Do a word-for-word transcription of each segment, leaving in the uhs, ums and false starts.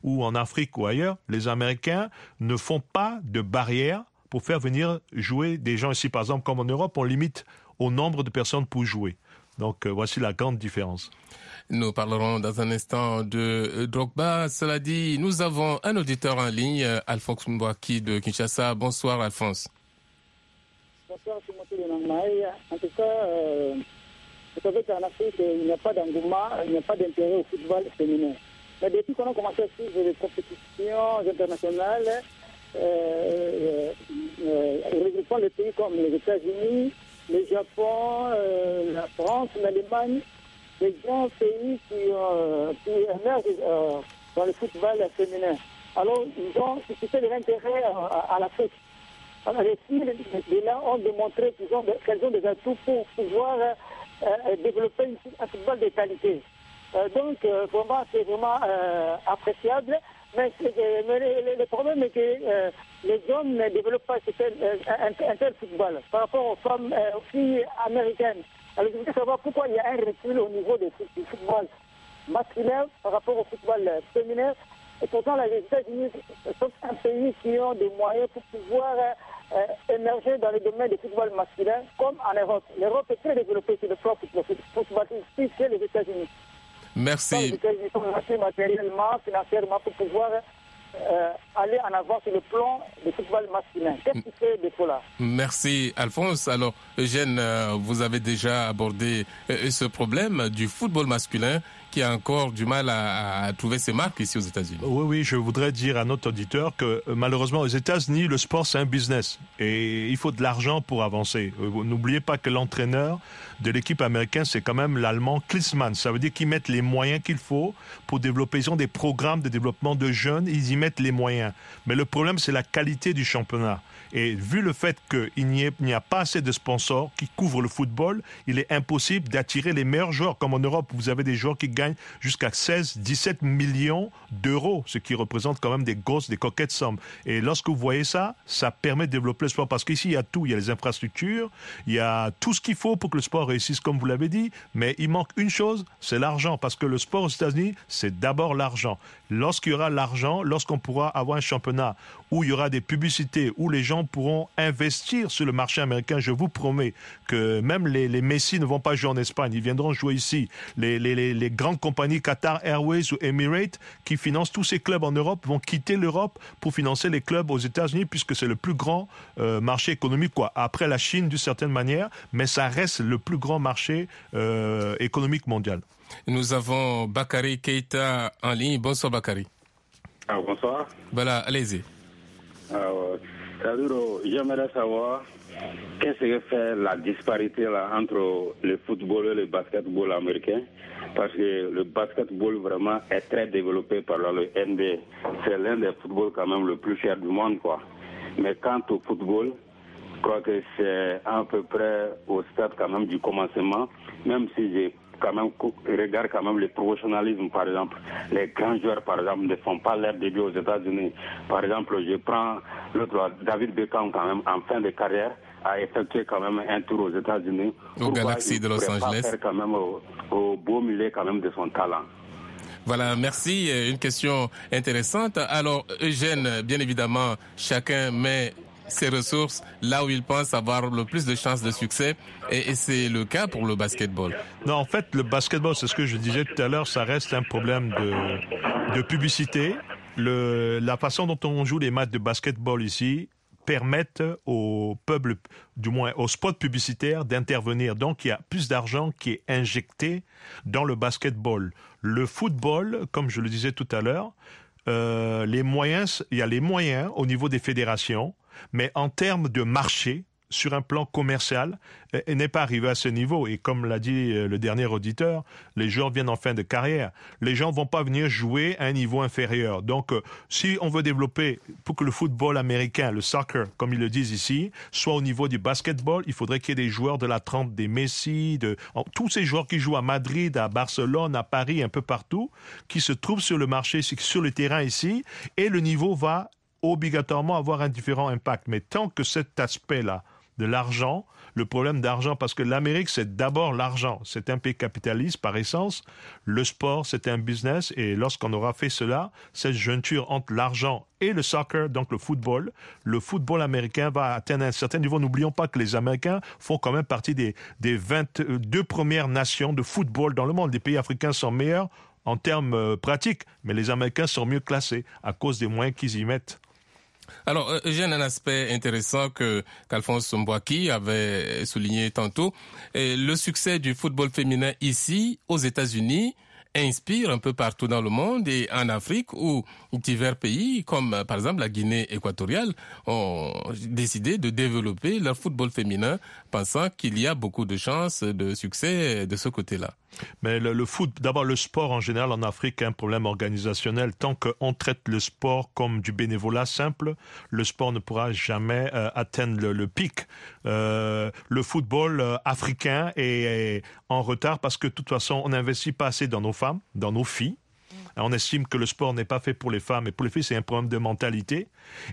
ou en Afrique ou ailleurs, les Américains ne font pas de barrières pour faire venir jouer des gens ici. Par exemple, comme en Europe, on limite au nombre de personnes pour jouer. Donc, euh, voici la grande différence. Nous parlerons dans un instant de Drogba. Cela dit, nous avons un auditeur en ligne, Alphonse Mbouaki de Kinshasa. Bonsoir, Alphonse. Bonsoir, Timothée de Nangmaï. En tout cas, euh, vous savez qu'en Afrique, il n'y a pas d'engouement, il n'y a pas d'intérêt au football féminin. Mais depuis qu'on a commencé à suivre les compétitions internationales, euh, euh, regroupant les pays comme les États-Unis, le Japon, euh, la France, l'Allemagne, les grands pays qui, euh, qui émergent euh, dans le football féminin. Alors, ils ont suscité de l'intérêt à, à l'Afrique. Alors, les filles de là ont démontré qu'ils ont, qu'elles ont des atouts pour pouvoir euh, développer un football de qualité. Euh, donc, euh, vraiment, c'est vraiment euh, appréciable. Mais, mais le, le problème est que euh, les hommes ne développent pas un, un, un tel football par rapport aux femmes, euh, aux filles américaines. Alors je voudrais savoir pourquoi il y a un recul au niveau du football masculin par rapport au football féminin. Et pourtant, les États-Unis sont un pays qui ont des moyens pour pouvoir euh, émerger dans le domaine du football masculin, comme en Europe. L'Europe est très développée sur le plan footballistique chez les États-Unis. Merci. Les États-Unis sont assez matériellement, financièrement, pour pouvoir euh, aller en avant sur le plan du football masculin. Qu'est-ce qui fait défaut là? Merci, Alphonse. Alors, Eugène, vous avez déjà abordé ce problème du football masculin qui a encore du mal à, à trouver ses marques ici aux États-Unis. Oui, oui, je voudrais dire à notre auditeur que malheureusement aux États-Unis, le sport c'est un business et il faut de l'argent pour avancer. N'oubliez pas que l'entraîneur de l'équipe américaine, c'est quand même l'Allemand Klinsmann. Ça veut dire qu'ils mettent les moyens qu'il faut pour développer. Ils ont des programmes de développement de jeunes, ils y mettent les moyens. Mais le problème, c'est la qualité du championnat. Et vu le fait qu'il n'y, ait, il n'y a pas assez de sponsors qui couvrent le football, il est impossible d'attirer les meilleurs joueurs. Comme en Europe, vous avez des joueurs qui gagnent jusqu'à seize, dix-sept millions d'euros, ce qui représente quand même des grosses, des coquettes sommes. Et lorsque vous voyez ça, ça permet de développer le sport. Parce qu'ici, il y a tout. Il y a les infrastructures, il y a tout ce qu'il faut pour que le sport réussisse, comme vous l'avez dit. Mais il manque une chose, c'est l'argent. Parce que le sport aux États-Unis, c'est d'abord l'argent. Lorsqu'il y aura l'argent, lorsqu'on pourra avoir un championnat où il y aura des publicités, où les gens pourront investir sur le marché américain, je vous promets que même les, les Messi ne vont pas jouer en Espagne, ils viendront jouer ici. Les, les, les, les grandes compagnies Qatar Airways ou Emirates qui financent tous ces clubs en Europe vont quitter l'Europe pour financer les clubs aux États-Unis puisque c'est le plus grand euh, marché économique, quoi, après la Chine d'une certaine manière, mais ça reste le plus grand marché euh, économique mondial. Nous avons Bakary Keita en ligne. Bonsoir Bakary. Ah, bonsoir. Voilà, allez-y. Alors, j'aimerais savoir qu'est-ce que fait la disparité là, entre le football et le basketball américain, parce que le basketball vraiment est très développé par là, le N B A. C'est l'un des footballs quand même le plus cher du monde, quoi. Mais quant au football, je crois que c'est à peu près au stade quand même du commencement, même si j'ai quand même regarde quand même le professionnalisme, par exemple. Les grands joueurs, par exemple, ne font pas leur début aux États-Unis. Par exemple, je prends l'autre, David Beckham, quand même, en fin de carrière, a effectué quand même un tour aux États-Unis. Au Galaxy de Los Angeles. Faire quand même au, au beau milieu quand même de son talent. Voilà, merci. Une question intéressante. Alors, Eugène, bien évidemment, chacun met ses ressources là où il pense avoir le plus de chances de succès et, et c'est le cas pour le basketball. Non, en fait, le basketball, c'est ce que je disais tout à l'heure, ça reste un problème de, de publicité. Le, la façon dont on joue les matchs de basketball ici permettent au peuple, du moins aux spots publicitaires, d'intervenir. Donc, il y a plus d'argent qui est injecté dans le basketball. Le football, comme je le disais tout à l'heure, euh, les moyens, il y a les moyens au niveau des fédérations, mais en termes de marché, sur un plan commercial, elle n'est pas arrivée à ce niveau. Et comme l'a dit le dernier auditeur, les joueurs viennent en fin de carrière. Les gens ne vont pas venir jouer à un niveau inférieur. Donc, euh, si on veut développer, pour que le football américain, le soccer, comme ils le disent ici, soit au niveau du basketball, il faudrait qu'il y ait des joueurs de la trempe des Messi, de en, tous ces joueurs qui jouent à Madrid, à Barcelone, à Paris, un peu partout, qui se trouvent sur le marché, sur le terrain ici, et le niveau va obligatoirement avoir un différent impact. Mais tant que cet aspect-là de l'argent, le problème d'argent, parce que l'Amérique, c'est d'abord l'argent. C'est un pays capitaliste par essence. Le sport, c'est un business. Et lorsqu'on aura fait cela, cette jointure entre l'argent et le soccer, donc le football, le football américain va atteindre un certain niveau. N'oublions pas que les Américains font quand même partie des, des vingt-deux premières nations de football dans le monde. Les pays africains sont meilleurs en termes euh, pratiques, mais les Américains sont mieux classés à cause des moyens qu'ils y mettent. Alors, j'ai un aspect intéressant que qu'Alphonse Mbouaki avait souligné tantôt. Et le succès du football féminin ici, aux États-Unis, inspire un peu partout dans le monde et en Afrique où divers pays, comme par exemple la Guinée équatoriale, ont décidé de développer leur football féminin, pensant qu'il y a beaucoup de chances de succès de ce côté-là. Mais le, le foot, d'abord le sport en général en Afrique a un problème organisationnel. Tant qu'on traite le sport comme du bénévolat simple, le sport ne pourra jamais euh, atteindre le, le pic. Euh, le football euh, africain est, est en retard parce que de toute façon on n'investit pas assez dans nos femmes, dans nos filles. On estime que le sport n'est pas fait pour les femmes et pour les filles, c'est un problème de mentalité.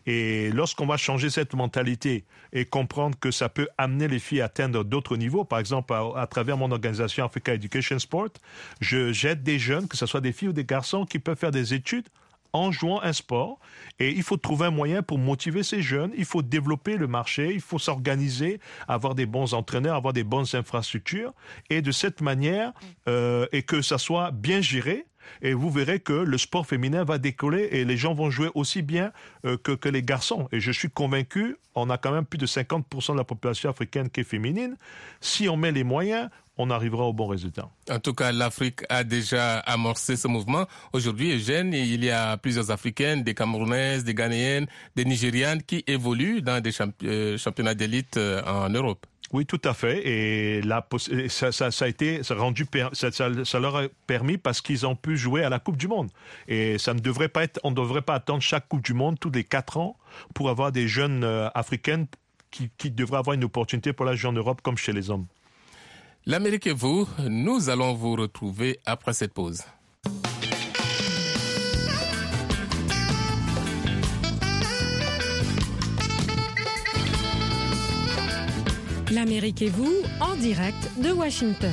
Et lorsqu'on va changer cette mentalité et comprendre que ça peut amener les filles à atteindre d'autres niveaux, par exemple, à, à travers mon organisation Africa Education Sport, je j'aide des jeunes, que ce soit des filles ou des garçons, qui peuvent faire des études en jouant un sport. Et il faut trouver un moyen pour motiver ces jeunes. Il faut développer le marché, il faut s'organiser, avoir des bons entraîneurs, avoir des bonnes infrastructures. Et de cette manière, euh, et que ça soit bien géré, et vous verrez que le sport féminin va décoller et les gens vont jouer aussi bien euh, que, que les garçons. Et je suis convaincu, on a quand même plus de cinquante pour cent de la population africaine qui est féminine. Si on met les moyens, on arrivera au bon résultat. En tout cas, l'Afrique a déjà amorcé ce mouvement. Aujourd'hui, Eugène, il y a plusieurs Africaines, des Camerounaises, des Ghanéennes, des Nigérianes qui évoluent dans des champ- euh, championnats d'élite euh, en Europe. Oui, tout à fait. Et la, ça, ça, ça a été ça rendu, ça, ça, ça leur a permis parce qu'ils ont pu jouer à la Coupe du Monde. Et ça ne devrait pas être, on ne devrait pas attendre chaque Coupe du Monde tous les quatre ans pour avoir des jeunes euh, africaines qui, qui devraient avoir une opportunité pour la jouer en Europe comme chez les hommes. L'Amérique et vous, nous allons vous retrouver après cette pause. L'Amérique et vous, en direct de Washington.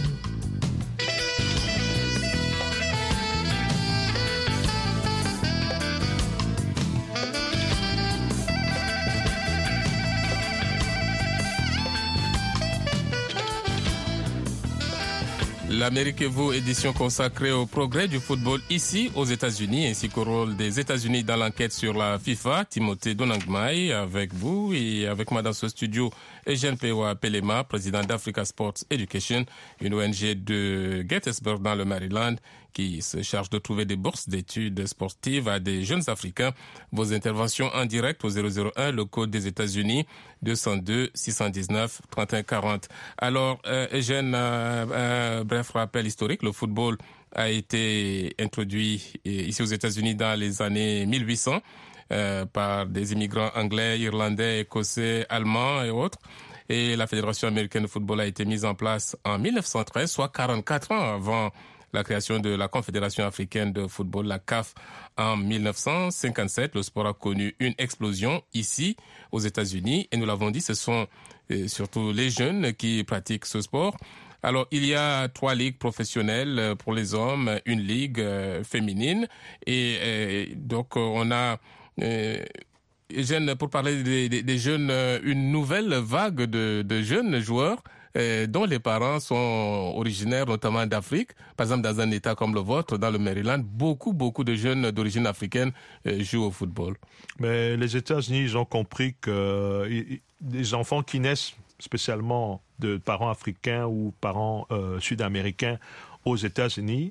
L'Amérique et vous, édition consacrée au progrès du football ici aux États-Unis ainsi qu'au rôle des États-Unis dans l'enquête sur la FIFA. Timothée Donangmai avec vous et avec moi dans ce studio, Eugène Pewa Pelema, président d'Africa Sports Education, une O N G de Gettysburg dans le Maryland qui se charge de trouver des bourses d'études sportives à des jeunes Africains. Vos interventions en direct au zéro zéro un, le code des États-Unis, deux cent deux, six cent dix-neuf, trente et un quarante. Alors, euh, Eugène, euh, euh, bref rappel historique, le football a été introduit ici aux États-Unis dans les années mille huit cents euh, par des immigrants anglais, irlandais, écossais, allemands et autres. Et la Fédération américaine de football a été mise en place en mille neuf cent treize, soit quarante-quatre ans avant la création de la Confédération africaine de football, la C A F, en mille neuf cent cinquante-sept. Le sport a connu une explosion ici, aux États-Unis. Et nous l'avons dit, ce sont euh, surtout les jeunes qui pratiquent ce sport. Alors, il y a trois ligues professionnelles pour les hommes, une ligue euh, féminine. Et euh, donc, on a... Euh, jeunes, pour parler des, des, des jeunes, une nouvelle vague de, de jeunes joueurs euh, dont les parents sont originaires notamment d'Afrique. Par exemple, dans un État comme le vôtre, dans le Maryland, beaucoup, beaucoup de jeunes d'origine africaine euh, jouent au football. Mais les États-Unis, ils ont compris que euh, les enfants qui naissent spécialement de parents africains ou parents euh, sud-américains aux États-Unis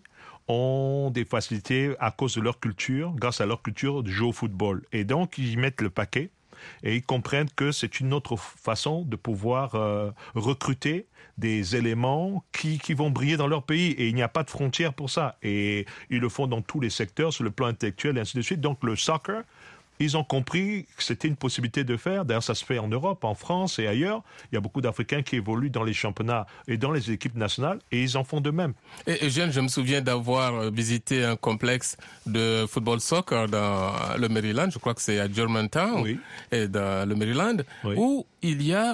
ont des facilités à cause de leur culture, grâce à leur culture, de jouer au football. Et donc, ils mettent le paquet et ils comprennent que c'est une autre façon de pouvoir euh, recruter des éléments qui, qui vont briller dans leur pays. Et il n'y a pas de frontières pour ça. Et ils le font dans tous les secteurs, sur le plan intellectuel et ainsi de suite. Donc, le soccer, ils ont compris que c'était une possibilité de faire. D'ailleurs, ça se fait en Europe, en France et ailleurs. Il y a beaucoup d'Africains qui évoluent dans les championnats et dans les équipes nationales et ils en font de même. Et, et jeune, je me souviens d'avoir visité un complexe de football soccer dans le Maryland. Je crois que c'est à Germantown, oui. et dans le Maryland, oui. Où il y a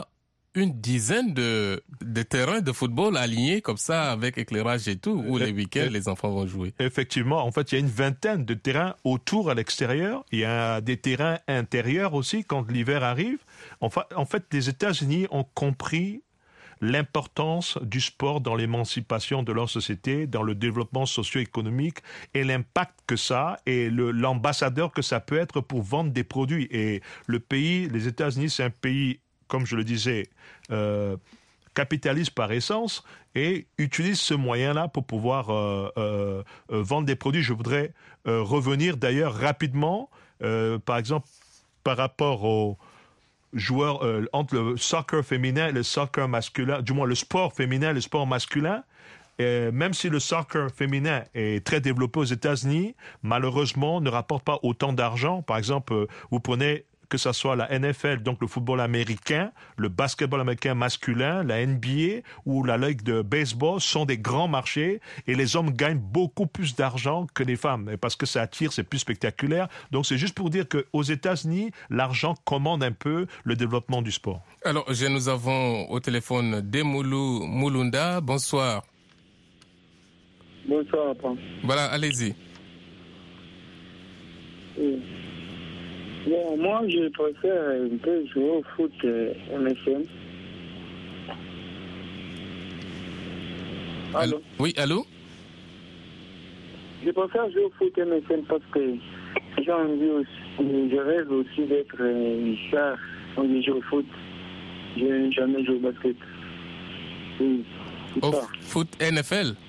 une dizaine de, de terrains de football alignés comme ça avec éclairage et tout, où les week-ends, les enfants vont jouer. Effectivement, en fait, il y a une vingtaine de terrains autour à l'extérieur. Il y a des terrains intérieurs aussi quand l'hiver arrive. En fait, en fait, les États-Unis ont compris l'importance du sport dans l'émancipation de leur société, dans le développement socio-économique et l'impact que ça a et le, l'ambassadeur que ça peut être pour vendre des produits. Et le pays, les États-Unis, c'est un pays, comme je le disais, euh, capitaliste par essence et utilise ce moyen-là pour pouvoir euh, euh, euh, vendre des produits. Je voudrais euh, revenir d'ailleurs rapidement, euh, par exemple, par rapport aux joueurs euh, entre le soccer féminin et le soccer masculin, du moins le sport féminin et le sport masculin. Et même si le soccer féminin est très développé aux États-Unis, malheureusement ne rapporte pas autant d'argent. Par exemple, vous prenez que ce soit la N F L, donc le football américain, le basketball américain masculin, la N B A ou la ligue de baseball sont des grands marchés et les hommes gagnent beaucoup plus d'argent que les femmes parce que ça attire, c'est plus spectaculaire. Donc c'est juste pour dire qu'aux États-Unis, l'argent commande un peu le développement du sport. Alors, nous avons au téléphone Demoulou Moulunda. Bonsoir. Bonsoir, papa. Voilà, allez-y. Oui. Bon, moi, je préfère un peu jouer au foot euh, M S N. Allô? Allô? Oui, allô? Je préfère jouer au foot M S N parce que j'ai envie aussi, je rêve aussi d'être une star quand je joue au foot. Je n'ai jamais joué au basket. Oui, au ça. Foot N F L?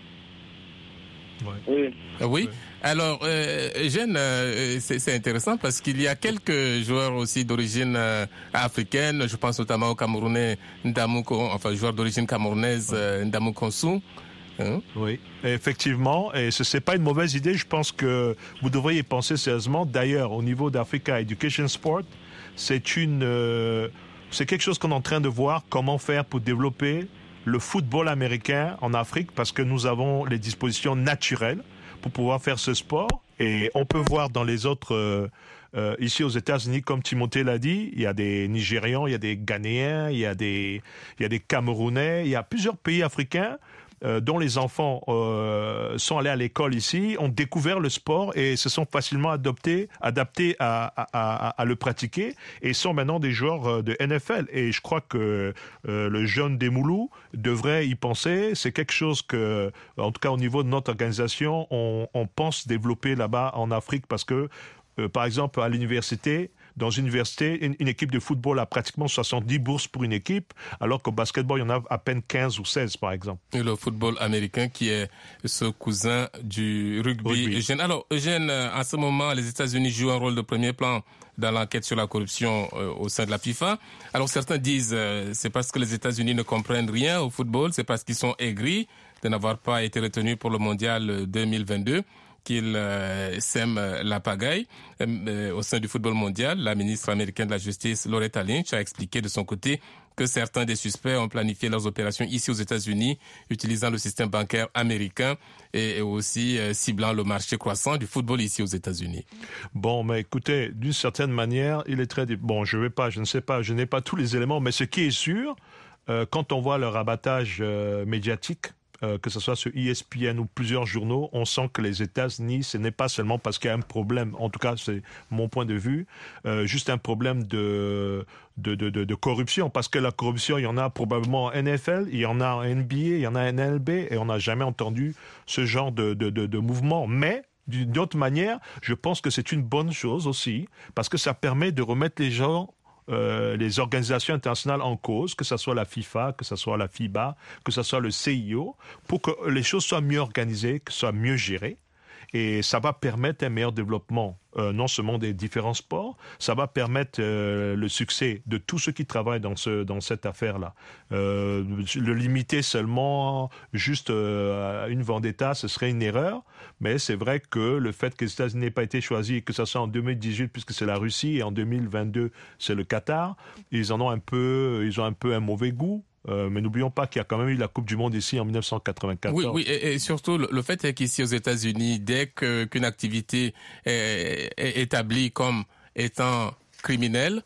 Ouais. Oui. Ah oui. Ouais. Alors, euh, Eugène, euh, c'est, c'est intéressant parce qu'il y a quelques joueurs aussi d'origine euh, africaine. Je pense notamment au Camerounais Ndamou, enfin joueur d'origine camerounaise euh, Ndamou Konsou. Hein? Oui, effectivement, et ce n'est pas une mauvaise idée. Je pense que vous devriez y penser sérieusement. D'ailleurs, au niveau d'Africa Education Sport, c'est une, euh, c'est quelque chose qu'on est en train de voir comment faire pour développer le football américain en Afrique parce que nous avons les dispositions naturelles pour pouvoir faire ce sport. Et on peut voir dans les autres, euh, euh, ici aux États-Unis, comme Timothée l'a dit, il y a des Nigérians, il y a des Ghanéens, il y a des, il y a des Camerounais, il y a plusieurs pays africains euh, dont les enfants euh, sont allés à l'école ici, ont découvert le sport et se sont facilement adoptés, adaptés à, à, à, à le pratiquer et sont maintenant des joueurs de N F L. Et je crois que euh, le jeune Demoulou devrait y penser. C'est quelque chose que, en tout cas au niveau de notre organisation, on, on pense développer là-bas en Afrique parce que, euh, par exemple, à l'université, dans une université, une, une équipe de football a pratiquement soixante-dix bourses pour une équipe, alors qu'au basketball, il y en a à peine quinze ou seize, par exemple. Et le football américain qui est ce cousin du rugby. rugby. Eugène, alors, Eugène, en ce moment, les États-Unis jouent un rôle de premier plan dans l'enquête sur la corruption euh, au sein de la FIFA. Alors, certains disent euh, c'est parce que les États-Unis ne comprennent rien au football, c'est parce qu'ils sont aigris de n'avoir pas été retenus pour le mondial deux mille vingt-deux. Qu'il euh, sème la pagaille euh, au sein du football mondial. La ministre américaine de la Justice, Loretta Lynch, a expliqué de son côté que certains des suspects ont planifié leurs opérations ici aux États-Unis, utilisant le système bancaire américain et, et aussi euh, ciblant le marché croissant du football ici aux États-Unis. Bon, mais écoutez, d'une certaine manière, il est très... Bon, je vais pas, je ne sais pas, je n'ai pas tous les éléments, mais ce qui est sûr, euh, quand on voit le rabattage euh, médiatique, Euh, que ce soit sur E S P N ou plusieurs journaux, on sent que les États-Unis, ce n'est pas seulement parce qu'il y a un problème, en tout cas c'est mon point de vue, euh, juste un problème de, de, de, de, de corruption, parce que la corruption, il y en a probablement en N F L, il y en a en N B A, il y en a en N L B, et on n'a jamais entendu ce genre de, de, de, de mouvement. Mais d'une autre manière, je pense que c'est une bonne chose aussi, parce que ça permet de remettre les gens Euh, les organisations internationales en cause, que ce soit la FIFA, que ce soit la FIBA, que ce soit le C I O, pour que les choses soient mieux organisées, que ce soit mieux géré. Et ça va permettre un meilleur développement, euh, non seulement des différents sports, ça va permettre euh, le succès de tous ceux qui travaillent dans, ce, dans cette affaire-là. Euh, le limiter seulement juste euh, à une vendetta, ce serait une erreur, mais c'est vrai que le fait que les États-Unis n'aient pas été choisis, que ce soit en deux mille dix-huit, puisque c'est la Russie, et en deux mille vingt-deux, c'est le Qatar, ils en ont un peu, ils ont un peu un mauvais goût. Euh, mais n'oublions pas qu'il y a quand même eu la Coupe du Monde ici en dix-neuf cent quatre-vingt-quatorze. Oui, oui, et, et surtout le, le fait est qu'ici aux États-Unis, dès que, qu'une activité est, est établie comme étant criminelle,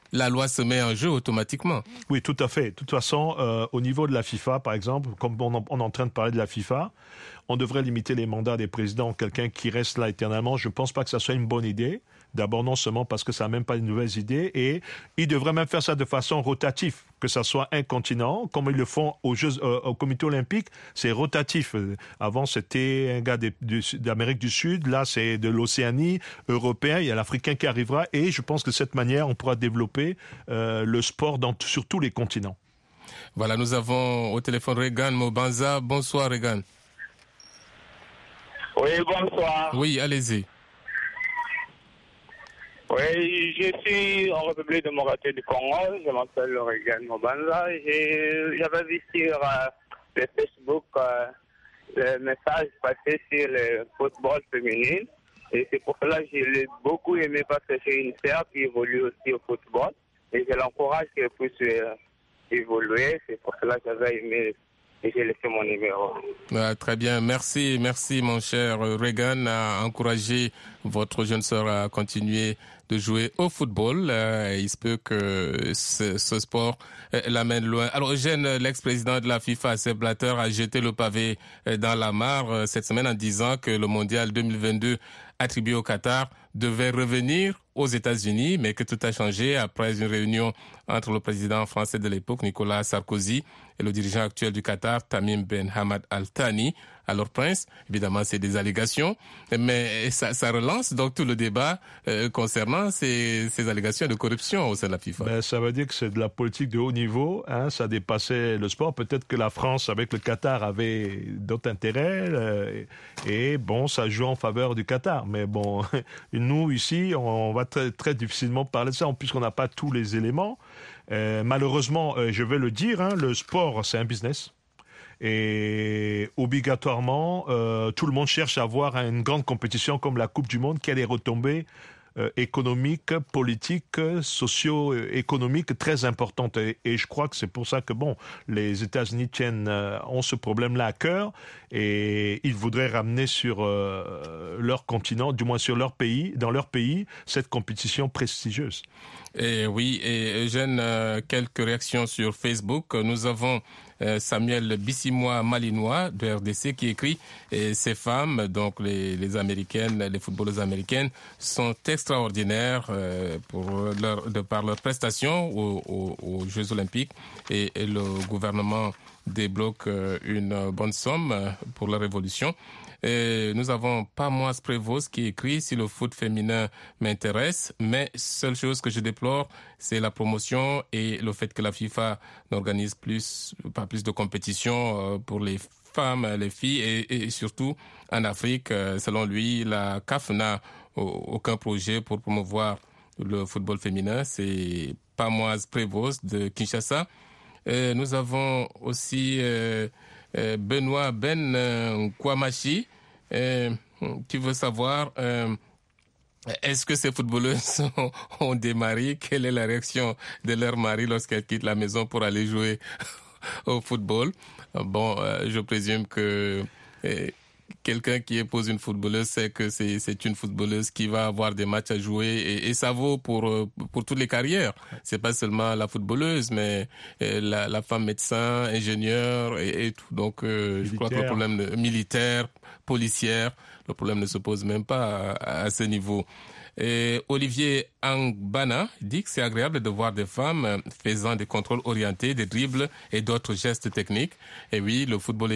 la loi se met en jeu automatiquement. Oui, tout à fait. De toute façon, euh, au niveau de la FIFA, par exemple, comme on, on est en train de parler de la FIFA, on devrait limiter les mandats des présidents. Quelqu'un qui reste là éternellement, je ne pense pas que ça soit une bonne idée. D'abord, non seulement parce que ça n'a même pas de nouvelles idées, et ils devraient même faire ça de façon rotative, que ça soit un continent, comme ils le font aux Jeux, euh, au Comité olympique, c'est rotatif. Avant, c'était un gars des, du, d'Amérique du Sud, là, c'est de l'Océanie, européen, il y a l'Africain qui arrivera, et je pense que de cette manière, on pourra développer euh, le sport dans, sur tous les continents. Voilà, nous avons au téléphone Regan Mobanza. Bonsoir, Regan. Oui, bonsoir. Oui, allez-y. Oui, je suis en République démocratique du Congo, je m'appelle Regan Mobanza. J'avais vu sur euh, le Facebook euh, le message passé sur le football féminin. Et c'est pour cela que je l'ai beaucoup aimé parce que j'ai une sœur qui évolue aussi au football. Et je l'encourage qu'elle puisse euh, évoluer. C'est pour cela que j'avais aimé et j'ai laissé mon numéro. Ah, très bien, merci, merci mon cher Regan à encourager votre jeune sœur à continuer de jouer au football. Euh, il se peut que ce, ce sport euh, l'amène loin. Alors Eugène, l'ex-président de la FIFA, Sepp Blatter, a jeté le pavé euh, dans la mare euh, cette semaine en disant que le mondial deux mille vingt-deux attribué au Qatar devait revenir aux États-Unis, mais que tout a changé après une réunion entre le président français de l'époque, Nicolas Sarkozy, et le dirigeant actuel du Qatar, Tamim Ben Hamad Al Thani. Alors Prince, évidemment, c'est des allégations, mais ça, ça relance donc tout le débat euh, concernant ces, ces allégations de corruption au sein de la FIFA. Ben, ça veut dire que c'est de la politique de haut niveau, hein, ça dépassait le sport. Peut-être que la France, avec le Qatar, avait d'autres intérêts, euh, et bon, ça joue en faveur du Qatar. Mais bon, nous, ici, on va très, très difficilement parler de ça, puisqu'on n'a pas tous les éléments. Euh, malheureusement, euh, je vais le dire, hein, le sport, c'est un business. Et obligatoirement, euh, tout le monde cherche à avoir une grande compétition comme la Coupe du Monde qui a des retombées euh, économiques, politiques, socio-économiques très importantes. Et, et je crois que c'est pour ça que bon, les États-Unis tiennent, euh, ont ce problème-là à cœur et ils voudraient ramener sur euh, leur continent, du moins sur leur pays, dans leur pays, cette compétition prestigieuse. Et oui, et Eugène, euh, quelques réactions sur Facebook. Nous avons euh, Samuel Bissimois Malinois de R D C qui écrit et ces femmes, donc les, les américaines, les footballeuses américaines, sont extraordinaires euh, pour leur, de par leurs prestations aux, aux, aux Jeux Olympiques et, et le gouvernement débloque euh, une bonne somme pour leur évolution. Et nous avons Pamoise Prévost qui écrit « Si le foot féminin m'intéresse, mais seule chose que je déplore, c'est la promotion et le fait que la FIFA n'organise plus, pas plus de compétitions pour les femmes, les filles et, et surtout en Afrique. Selon lui, la C A F n'a aucun projet pour promouvoir le football féminin. » C'est Pamoise Prévost de Kinshasa. Et nous avons aussi euh, euh, Benoît Ben euh, Kwamachi euh, qui veut savoir euh, est-ce que ces footballeuses ont, ont des maris? Quelle est la réaction de leur mari lorsqu'elles quittent la maison pour aller jouer au football? Bon, euh, je présume que euh, quelqu'un qui épouse une footballeuse sait que c'est, c'est une footballeuse qui va avoir des matchs à jouer et, et ça vaut pour, pour toutes les carrières. C'est pas seulement la footballeuse, mais la, la femme médecin, ingénieur et, et tout. Donc, euh, je crois que le problème de, militaire, policière, le problème ne se pose même pas à, à ce niveau. Et Olivier Angbana dit que c'est agréable de voir des femmes faisant des contrôles orientés, des dribbles et d'autres gestes techniques. Et oui, le football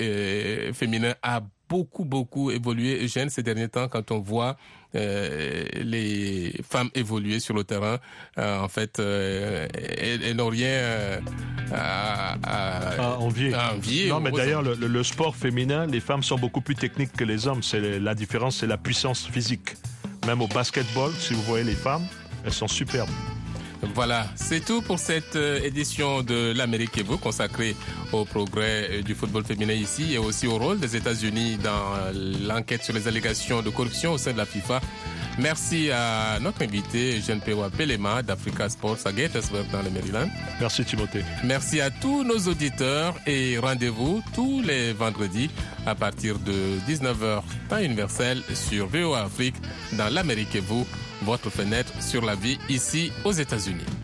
euh, féminin a beaucoup, beaucoup évolué, Eugène, ces derniers temps, quand on voit euh, les femmes évoluer sur le terrain. Euh, en fait, euh, elles, elles n'ont rien euh, à, à, à envier. À envier non, mais d'ailleurs, le, le sport féminin, les femmes sont beaucoup plus techniques que les hommes. C'est la différence, c'est la puissance physique. Même au basketball, si vous voyez les femmes, elles sont superbes. Voilà, c'est tout pour cette édition de l'Amérique et vous, consacrée au progrès du football féminin ici et aussi au rôle des États-Unis dans l'enquête sur les allégations de corruption au sein de la FIFA. Merci à notre invité, Eugène Pewa Pelema d'Africa Sports à Gaithersburg dans le Maryland. Merci Timothée. Merci à tous nos auditeurs et rendez-vous tous les vendredis à partir de dix-neuf heures temps universel sur V O A Afrique dans l'Amérique et vous, votre fenêtre sur la vie ici aux États-Unis.